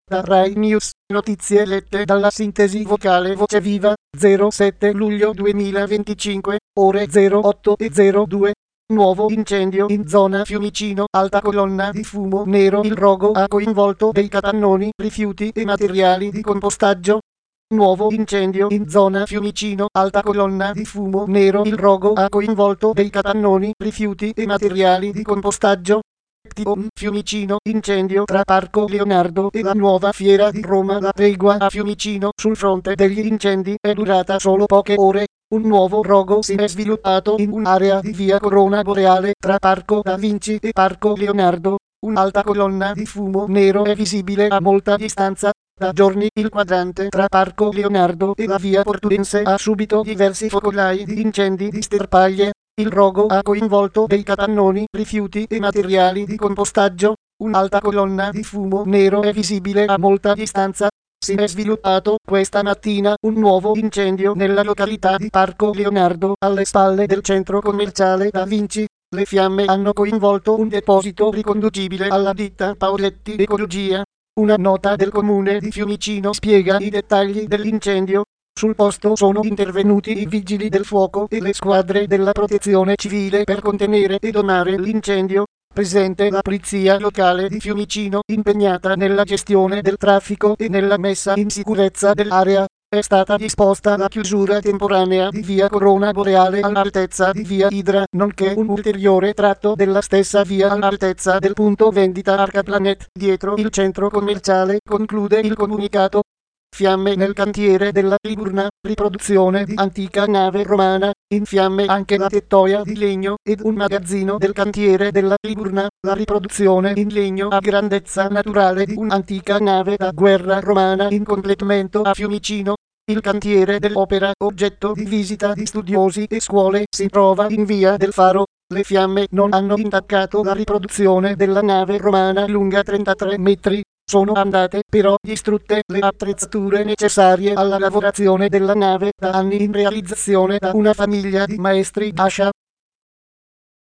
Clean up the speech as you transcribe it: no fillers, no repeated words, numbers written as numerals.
Da Rai News, notizie lette dalla sintesi vocale Voce Viva, 07 luglio 2025, ore 08:02. Nuovo incendio in zona Fiumicino, alta colonna di fumo nero. Il rogo ha coinvolto dei capannoni, rifiuti e materiali di compostaggio. Nuovo incendio in zona Fiumicino, alta colonna di fumo nero. Il rogo ha coinvolto dei capannoni, rifiuti e materiali di compostaggio. Fiumicino, incendio tra Parco Leonardo e la nuova fiera di Roma. La tregua a Fiumicino sul fronte degli incendi è durata solo poche ore. Un nuovo rogo si è sviluppato in un'area di via Corona Boreale tra Parco Da Vinci e Parco Leonardo. Un'alta colonna di fumo nero è visibile a molta distanza. Da giorni il quadrante tra Parco Leonardo e la via Portuense ha subito diversi focolai di incendi di sterpaglie. Il rogo ha coinvolto dei capannoni, rifiuti e materiali di compostaggio. Un'alta colonna di fumo nero è visibile a molta distanza. Si è sviluppato questa mattina un nuovo incendio nella località di Parco Leonardo, alle spalle del centro commerciale Da Vinci. Le fiamme hanno coinvolto un deposito riconducibile alla ditta Paoletti Ecologia. Una nota del comune di Fiumicino spiega i dettagli dell'incendio. Sul posto sono intervenuti i vigili del fuoco e le squadre della protezione civile per contenere e domare l'incendio. Presente la polizia locale di Fiumicino, impegnata nella gestione del traffico e nella messa in sicurezza dell'area. È stata disposta la chiusura temporanea di via Corona Boreale all'altezza di via Idra, nonché un ulteriore tratto della stessa via all'altezza del punto vendita Arcaplanet, dietro il centro commerciale, conclude il comunicato. Fiamme nel cantiere della Liburna, riproduzione di antica nave romana, in fiamme anche la tettoia di legno ed un magazzino del cantiere della Liburna, la riproduzione in legno a grandezza naturale di un'antica nave da guerra romana in completamento a Fiumicino. Il cantiere dell'opera, oggetto di visita di studiosi e scuole, si trova in via del Faro. Le fiamme non hanno intaccato la riproduzione della nave romana lunga 33 metri. Sono andate però distrutte le attrezzature necessarie alla lavorazione della nave, da anni in realizzazione da una famiglia di maestri Ascia.